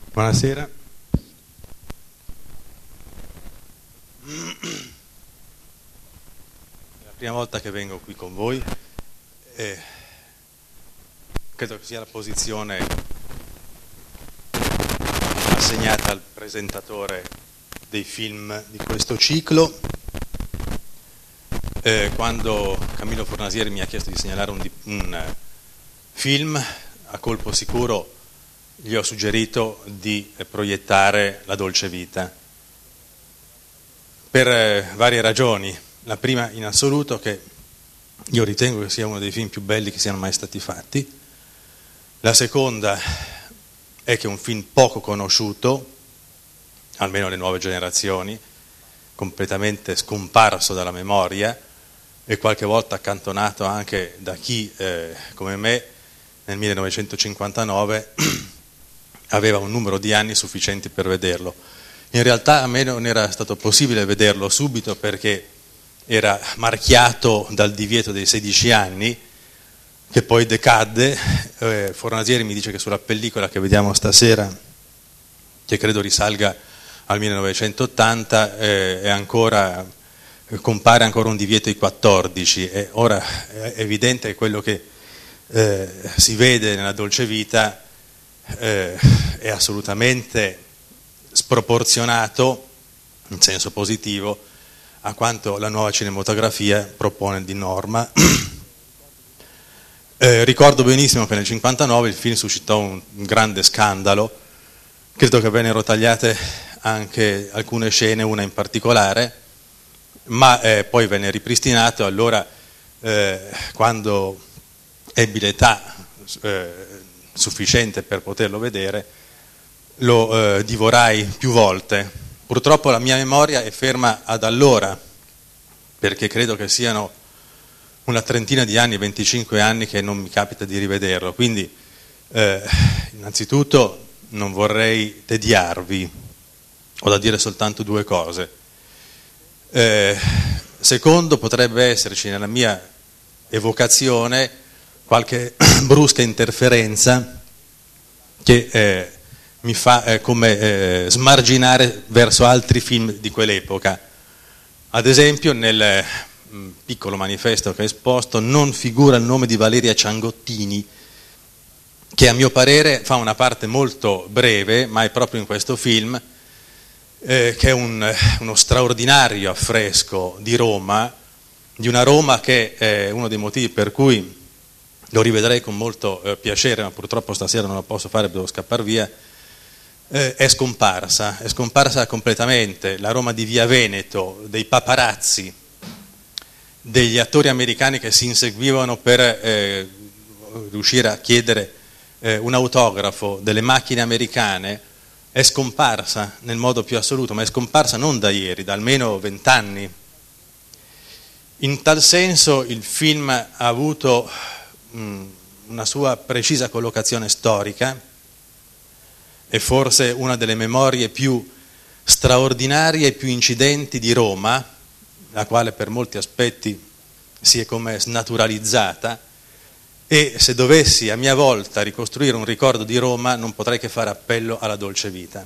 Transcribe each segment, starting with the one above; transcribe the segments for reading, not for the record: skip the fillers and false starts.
Buonasera. È la prima volta che vengo qui con voi e credo che sia la posizione assegnata al presentatore dei film di questo ciclo. Quando Camillo Fornasieri mi ha chiesto di segnalare un film, a colpo sicuro gli ho suggerito di proiettare La dolce vita, per varie ragioni. La prima in assoluto, che io ritengo che sia uno dei film più belli che siano mai stati fatti. La seconda è che è un film poco conosciuto, almeno alle nuove generazioni, completamente scomparso dalla memoria e qualche volta accantonato anche da chi, come me, nel 1959 aveva un numero di anni sufficienti per vederlo. In realtà a me non era stato possibile vederlo subito perché era marchiato dal divieto dei 16 anni, che poi decadde. Fornasieri mi dice che sulla pellicola che vediamo stasera, che credo risalga al 1980, compare ancora un divieto ai 14, e ora è evidente che quello che si vede nella dolce vita è assolutamente sproporzionato, in senso positivo, a quanto la nuova cinematografia propone di norma. Ricordo benissimo che nel 1959 il film suscitò un grande scandalo, credo che vennero tagliate anche alcune scene, una in particolare, ma poi venne ripristinato. Allora, quando ebbi l'età sufficiente per poterlo vedere, lo divorai più volte. Purtroppo la mia memoria è ferma ad allora, perché credo che siano una trentina di anni, 25 anni, che non mi capita di rivederlo. Quindi innanzitutto non vorrei tediarvi, ho da dire soltanto due cose. Secondo, potrebbe esserci nella mia evocazione qualche brusca interferenza che mi fa come smarginare verso altri film di quell'epoca. Ad esempio, nel piccolo manifesto che ho esposto non figura il nome di Valeria Ciangottini, che a mio parere fa una parte molto breve, ma è proprio in questo film, che è uno straordinario affresco di Roma, di una Roma che è uno dei motivi per cui lo rivedrei con molto piacere, ma purtroppo stasera non lo posso fare, devo scappare via. È scomparsa completamente. La Roma di Via Veneto, dei paparazzi, degli attori americani che si inseguivano per riuscire a chiedere un autografo, delle macchine americane, è scomparsa nel modo più assoluto, ma è scomparsa non da ieri, da almeno 20 anni. In tal senso il film ha avuto una sua precisa collocazione storica, è forse una delle memorie più straordinarie e più incidenti di Roma, la quale per molti aspetti si è come snaturalizzata, e se dovessi a mia volta ricostruire un ricordo di Roma non potrei che fare appello alla dolce vita.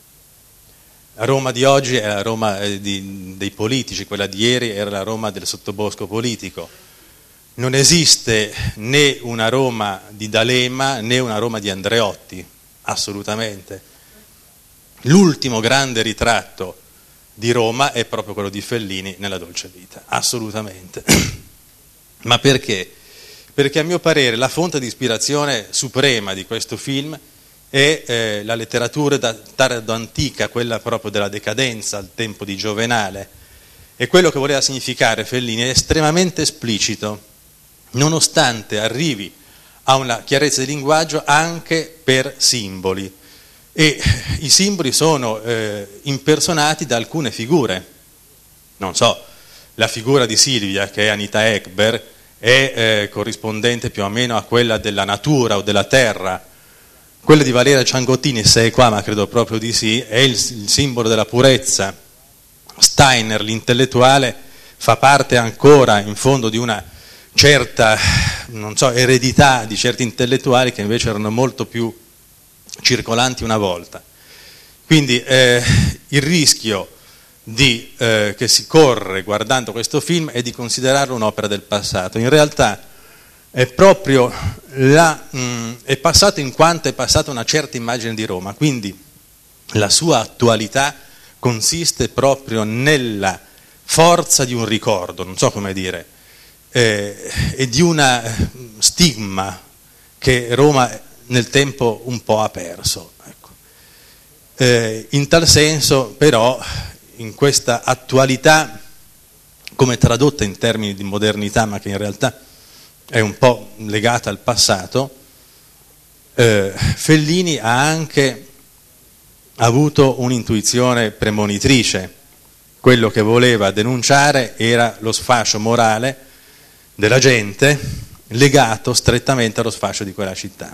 La Roma di oggi è la Roma dei politici, quella di ieri era la Roma del sottobosco politico. Non esiste né una Roma di D'Alema né una Roma di Andreotti, assolutamente. L'ultimo grande ritratto di Roma è proprio quello di Fellini nella dolce vita, assolutamente. Ma perché? Perché a mio parere la fonte di ispirazione suprema di questo film è la letteratura tardo antica, quella proprio della decadenza al tempo di Giovenale, e quello che voleva significare Fellini è estremamente esplicito, nonostante arrivi a una chiarezza di linguaggio anche per simboli, e i simboli sono impersonati da alcune figure. Non so, la figura di Silvia, che è Anita Ekberg, è corrispondente più o meno a quella della natura o della terra. Quella di Valeria Ciangottini, se è qua, ma credo proprio di sì, è il simbolo della purezza. Steiner, l'intellettuale, fa parte ancora in fondo di una certa, non so, eredità di certi intellettuali che invece erano molto più circolanti una volta. Quindi il rischio che si corre guardando questo film è di considerarlo un'opera del passato. In realtà è proprio è passato in quanto è passata una certa immagine di Roma, quindi la sua attualità consiste proprio nella forza di un ricordo, non so come dire, e di una stigma che Roma nel tempo un po' ha perso. Ecco. In tal senso, però, in questa attualità, come tradotta in termini di modernità, ma che in realtà è un po' legata al passato, Fellini ha anche avuto un'intuizione premonitrice. Quello che voleva denunciare era lo sfascio morale della gente legato strettamente allo sfascio di quella città.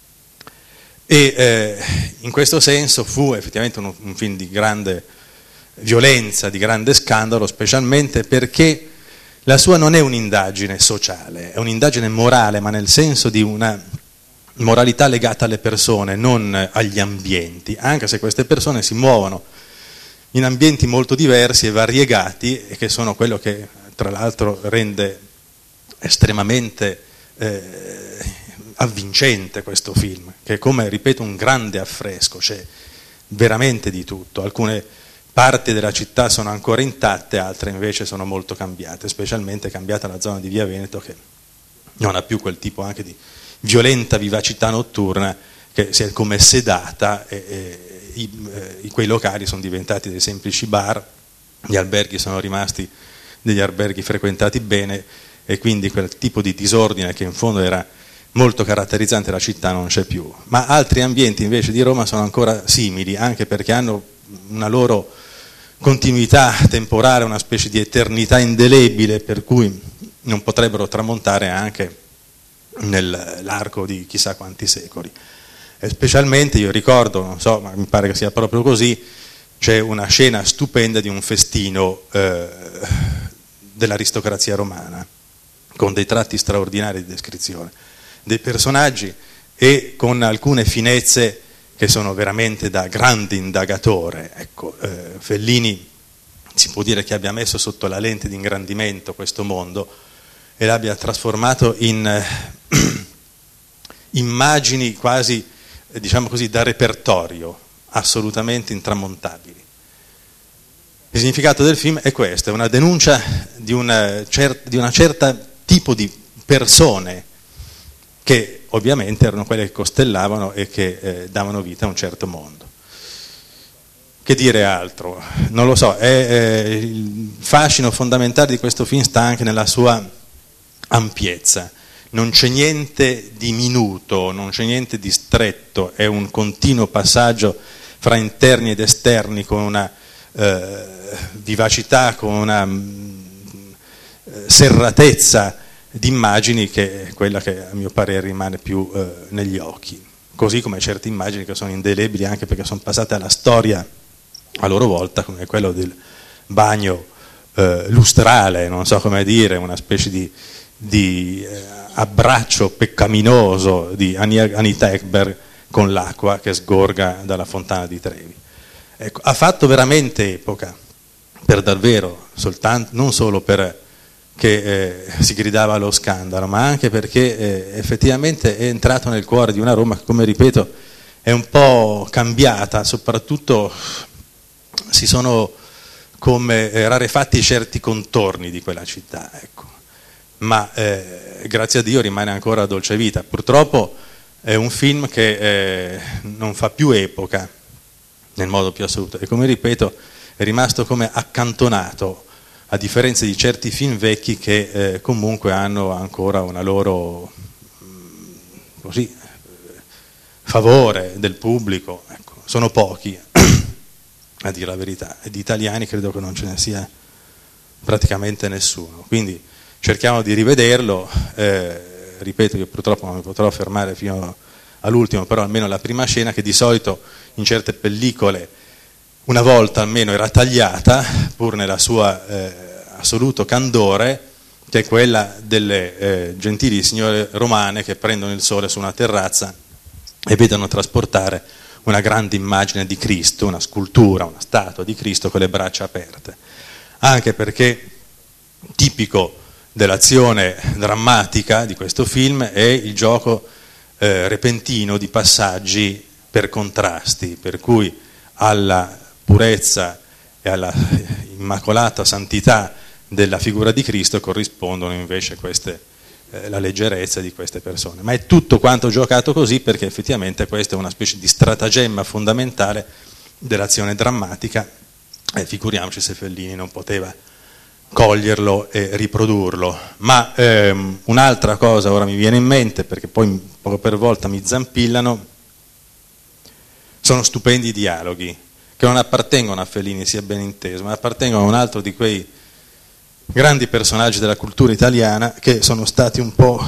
E in questo senso fu effettivamente un film di grande violenza, di grande scandalo, specialmente perché la sua non è un'indagine sociale, è un'indagine morale, ma nel senso di una moralità legata alle persone, non agli ambienti, anche se queste persone si muovono in ambienti molto diversi e variegati, e che sono quello che tra l'altro rende estremamente avvincente questo film, che è come, ripeto, un grande affresco, c'è veramente di tutto. Alcune parti della città sono ancora intatte, altre invece sono molto cambiate, specialmente è cambiata la zona di Via Veneto, che non ha più quel tipo anche di violenta vivacità notturna, che si è come sedata, quei locali sono diventati dei semplici bar, gli alberghi sono rimasti degli alberghi frequentati bene, e quindi quel tipo di disordine che in fondo era molto caratterizzante della città non c'è più. Ma altri ambienti invece di Roma sono ancora simili, anche perché hanno una loro continuità temporale, una specie di eternità indelebile, per cui non potrebbero tramontare anche nell'arco di chissà quanti secoli. E specialmente io ricordo, non so, ma mi pare che sia proprio così, c'è una scena stupenda di un festino dell'aristocrazia romana, con dei tratti straordinari di descrizione dei personaggi e con alcune finezze che sono veramente da grande indagatore. Ecco, Fellini si può dire che abbia messo sotto la lente di ingrandimento questo mondo e l'abbia trasformato in immagini quasi, diciamo così, da repertorio, assolutamente intramontabili. Il significato del film è questo, è una denuncia di una certa tipo di persone che ovviamente erano quelle che costellavano e che davano vita a un certo mondo. Che dire altro? Non lo so, il fascino fondamentale di questo film sta anche nella sua ampiezza. Non c'è niente di minuto, non c'è niente di stretto, è un continuo passaggio fra interni ed esterni, con una vivacità, con una serratezza di immagini che è quella che a mio parere rimane più negli occhi, così come certe immagini che sono indelebili anche perché sono passate alla storia a loro volta, come quello del bagno lustrale, non so come dire, una specie di abbraccio peccaminoso di Anita Ekberg con l'acqua che sgorga dalla fontana di Trevi. Ecco, ha fatto veramente epoca, per davvero, non solo perché si gridava allo scandalo, ma anche perché effettivamente è entrato nel cuore di una Roma che, come ripeto, è un po' cambiata, soprattutto si sono come rarefatti certi contorni di quella città, ecco. Ma grazie a Dio rimane ancora dolce vita. Purtroppo è un film che non fa più epoca nel modo più assoluto e, come ripeto, è rimasto come accantonato, a differenza di certi film vecchi che comunque hanno ancora una loro così, favore del pubblico. Ecco, sono pochi, a dire la verità, e di italiani credo che non ce ne sia praticamente nessuno, quindi cerchiamo di rivederlo. Ripeto, io purtroppo non mi potrò fermare fino all'ultimo, però almeno la prima scena, che di solito in certe pellicole una volta almeno era tagliata, pur nella sua assoluto candore, che è quella delle gentili signore romane che prendono il sole su una terrazza e vedono trasportare una grande immagine di Cristo, una scultura, una statua di Cristo con le braccia aperte, anche perché tipico dell'azione drammatica di questo film è il gioco repentino di passaggi per contrasti, per cui alla purezza e alla immacolata santità della figura di Cristo corrispondono invece la leggerezza di queste persone. Ma è tutto quanto giocato così perché effettivamente questa è una specie di stratagemma fondamentale dell'azione drammatica, e figuriamoci se Fellini non poteva coglierlo e riprodurlo. Ma un'altra cosa ora mi viene in mente, perché poi poco per volta mi zampillano, sono stupendi i dialoghi, che non appartengono a Fellini, sia ben inteso, ma appartengono a un altro di quei grandi personaggi della cultura italiana che sono stati un po',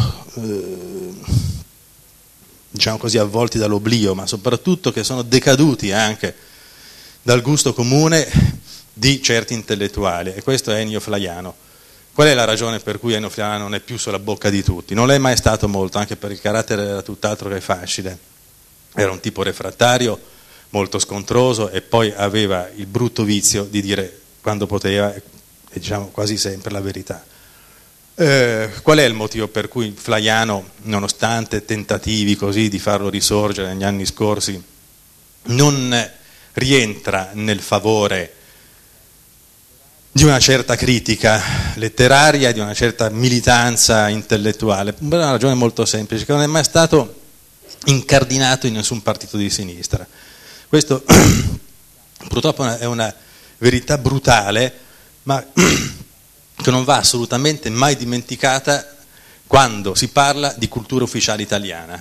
diciamo così, avvolti dall'oblio, ma soprattutto che sono decaduti anche dal gusto comune di certi intellettuali, e questo è Ennio Flaiano. Qual è la ragione per cui Ennio Flaiano non è più sulla bocca di tutti? Non l'è mai stato molto, anche perché il carattere era tutt'altro che facile. Era un tipo refrattario, molto scontroso, e poi aveva il brutto vizio di dire quando poteva, e diciamo quasi sempre, la verità. Qual è il motivo per cui Flaiano, nonostante tentativi così di farlo risorgere negli anni scorsi, non rientra nel favore di una certa critica letteraria, di una certa militanza intellettuale? Per una ragione molto semplice, che non è mai stato incardinato in nessun partito di sinistra. Questo purtroppo è una verità brutale, ma che non va assolutamente mai dimenticata quando si parla di cultura ufficiale italiana.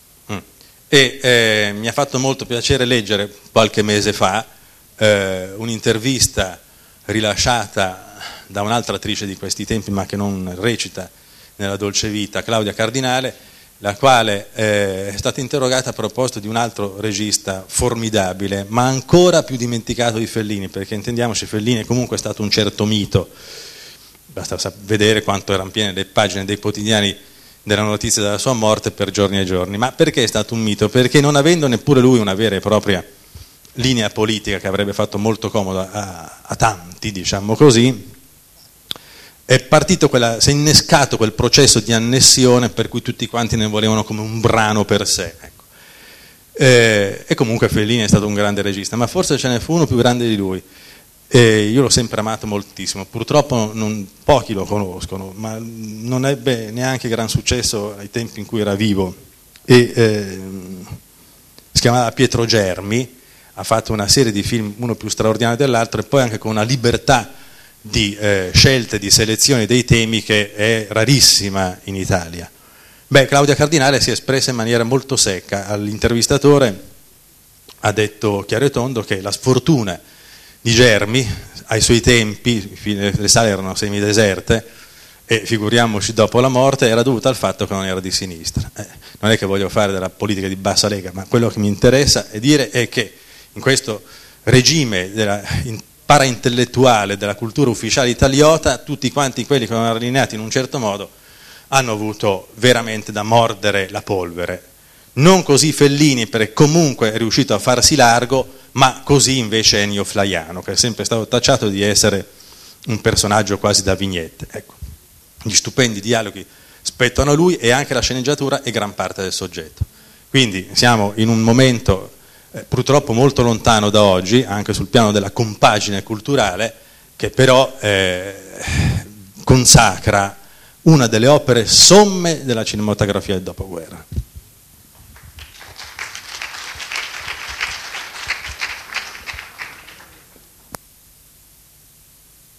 E mi ha fatto molto piacere leggere qualche mese fa un'intervista rilasciata da un'altra attrice di questi tempi, ma che non recita nella Dolce Vita, Claudia Cardinale, la quale è stata interrogata a proposito di un altro regista formidabile, ma ancora più dimenticato di Fellini, perché intendiamoci, Fellini è comunque stato un certo mito, basta vedere quanto erano piene le pagine dei quotidiani della notizia della sua morte per giorni e giorni. Ma perché è stato un mito? Perché non avendo neppure lui una vera e propria linea politica che avrebbe fatto molto comodo a tanti, diciamo così, si è innescato quel processo di annessione per cui tutti quanti ne volevano come un brano per sé. Ecco. E comunque Fellini è stato un grande regista, ma forse ce ne fu uno più grande di lui. Io l'ho sempre amato moltissimo, purtroppo pochi lo conoscono, ma non ebbe neanche gran successo ai tempi in cui era vivo. Si chiamava Pietro Germi, ha fatto una serie di film, uno più straordinario dell'altro, e poi anche con una libertà di scelte, di selezione dei temi che è rarissima in Italia. Claudia Cardinale si è espressa in maniera molto secca. All'intervistatore ha detto chiaro e tondo che la sfortuna di Germi, ai suoi tempi, le sale erano semideserte, e figuriamoci dopo la morte, era dovuta al fatto che non era di sinistra. Non è che voglio fare della politica di bassa lega, ma quello che mi interessa è dire è che in questo regime paraintellettuale della cultura ufficiale italiota, tutti quanti quelli che erano allineati in un certo modo hanno avuto veramente da mordere la polvere. Non così Fellini, perché comunque è riuscito a farsi largo, ma così invece Ennio Flaiano, che è sempre stato tacciato di essere un personaggio quasi da vignette. Ecco. Gli stupendi dialoghi spettano a lui, e anche la sceneggiatura e gran parte del soggetto. Quindi siamo in un momento purtroppo molto lontano da oggi, anche sul piano della compagine culturale, che però consacra una delle opere somme della cinematografia del dopoguerra.